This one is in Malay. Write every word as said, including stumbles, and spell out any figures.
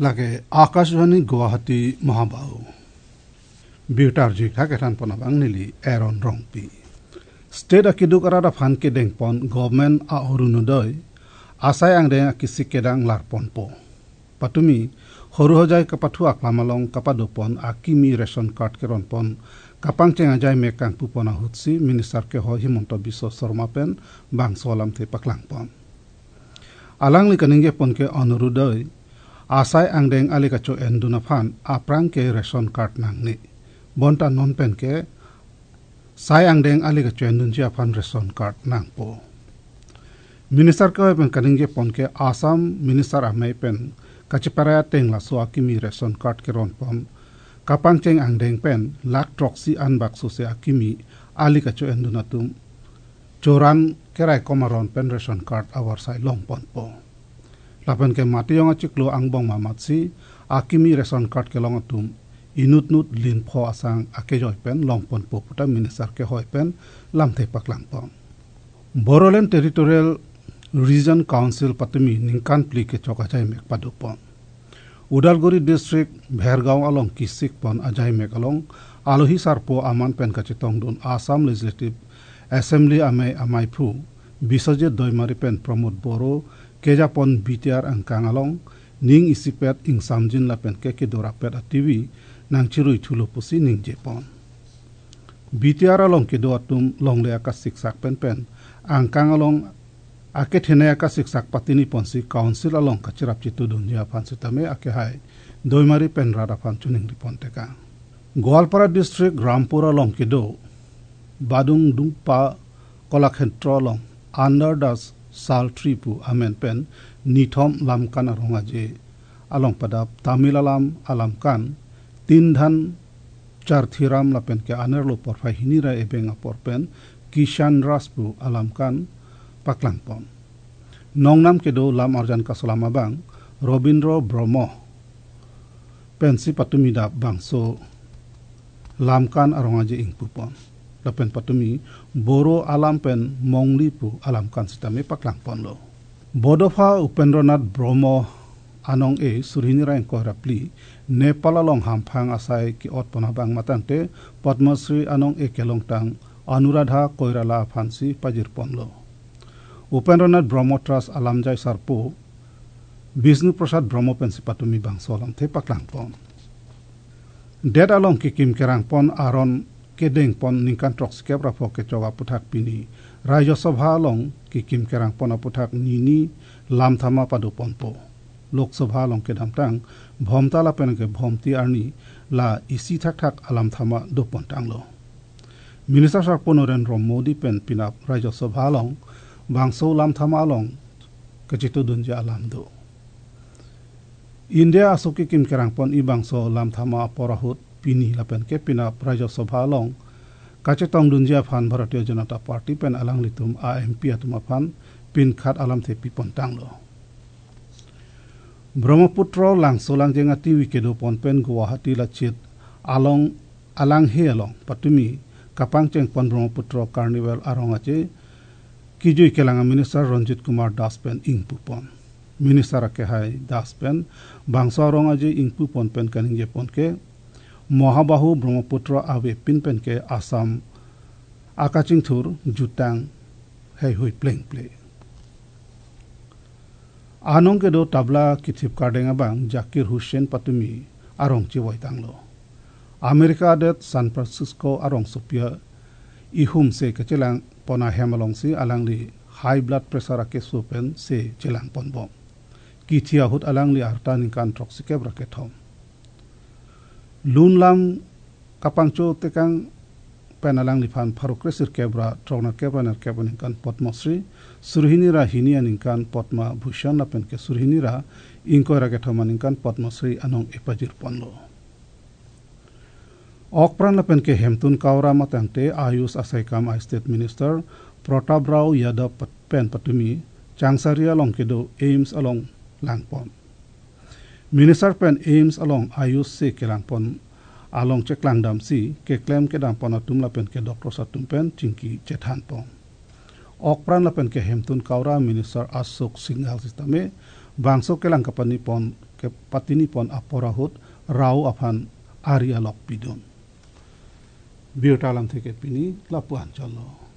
lage Akashvani Guwahati Mahabau Biutar jik haketan ponabang nili Aaron Rongpi State akiduk arada fan kedeng pon government a orunodoi asai ang deng akisik kedang larpon po patumi horu hojai kapatu aklamalong kapadopon akimi ration card keron pon kapang ceng ajai mekang pupona hutsi minister ke ho Himonto Biswa Sarma pen bang solam te paklang pon alang li kaningge pon ke onurudoi asai ang deng ali kacho enduna fan aprang ke ration card nang ni bonta non pen ke sai ang deng ali kacho endun chia fan ration card nang po minister ke pen kaningge pon ke Assam minister amai pen kachiparaya teng la so akimi ration card keron pon kapang ceng ang deng pen lak troksi an bakso se akimi ali kacho endunatum choran kerai komaron pen ration card awar sai long pon po lapan ke mati yong achiklo ang bong mamatsi akimi ration card ke long atum inut nut lin pho asang akejoy pen long pon po puta minister ke hoy pen lam the paklang pon Bodoland Territorial Region Council patumi ningkan pli ke chokachai mek padupon Udalguri District Bhergaon along Kisik pon ajai mek along alohi sarpo aman pen kachitong dun Assam Legislative Assembly amai amai phu Bisajit doimari pen promote boro keja pon B T R angkang along ning isipet ing samjin la pen keke dorapet a T V nang chirui chulo pusi ning jepon B T R along kedo atum long le akas siksak pen pen angkang along Ake thene ka siksak patini ponsi council along kachirap chitu dunya pansitame ake hai doimari pen rada panchuning riponteka Gwalpara district Rampura along kedo Badung Dungpa Kolakhentra along under das sal tripu amen pen nithom lamkan arongaje along padap Tamil alam alamkan tindhan charthiram lapen ke anerlo porfa hinira ebenga porpen Kishan Raspu alamkan paklang pon nongnam kedo lam arjan kasolama bang Robindro Bromo pensi patumida bangso lamkan arongaje ing pupon lapen patumi boro alam pen monglipu alamkan sitame paklang pon lo Bodofa Upendranath Bromo anong e surhinira ing korapli Nepal along hamphang asai ki ot ponabang matante Padmasri anong e kelongtang Anuradha Koirala Phansi Pajir Ponlo Upendranath Bromo Trust Alamjai Sarpo Vishnu Prasad Bromo Pensi Patumi Bangso Alam Te Paklang Pon Dead along Kikim Kerang Pon Aron Kedeng Pon Ningkan Trox Kebra Poke Choga Puthak Pini Rajya Sabha along Kikim Kerang Pon Aputhak Nini Lam Thama Padu Pon Po Lok Sabha along Kedam Tang Bhomta La Penke Bhomti Arni La Isi Thak Thak Alam Thama Do Pon Tang Lo Minister Sarpo Narendra Modi Pen Pinap Rajya Sabha along Bangso lam thama along kachito dunja alam do India asoki kim kerang pon i bangso lam thama porahut pini lapen ke pina Rajya Sabha along kachitong dunja phan Bharatiya Janata Party pen alang litum A M P atuma phan pin khat alam the pi pon tang lo Brahmaputra lang solang jenga tiwi kedo pon pen Guwahati la chit along alang he along patumi kapang cheng pon Brahmaputra Carnival arongache Kijui kelanga Minister Ranjit Kumar Das pen ing pupon Minister ake hai Das pen bangsa rong aje ing pupon pen kaning je pon ke Mohabahu Brahmaputra ave pin pen ke Assam akaching thur jutang hai hui pleng play anong ke do tabla kithip kardenga bang Zakir Hussain patumi arong chiwai tanglo America det San Francisco arong supia ihum se kechelang pona hemalong si alang li high blood pressure ake supen se chelang pon bom kithia hut alang li artani kan troxike bracket hom lunlam kapangcho tekang penalang li phan pharokresir kebra trona kebra ner kebra kan Padmasri surhinira hinian kan Padma Bhushan apen ke surhinira ingko raket homan kan Padmasri anong epajir ponlo Okpran lapen ke Hemtun Kaura matangte Ayush Asaikam State Minister Pratap Rao Yadav pen patumi Changsaria along kedo Aims along langpon Minister pen Aims along Ayush se kelangpon along ceklang damsi ke claim ke dampon atum lapen ke Doctor Satum pen Chinki Chethan pon Okpran lapen ke Hemtun Kaura Minister Ashok Singhal sistame bangso kelang kapani pon ke patini pon aporahut rau afan Arya Lok Pidon. Biotalam থেকে পিনি লাপুয়ান চলো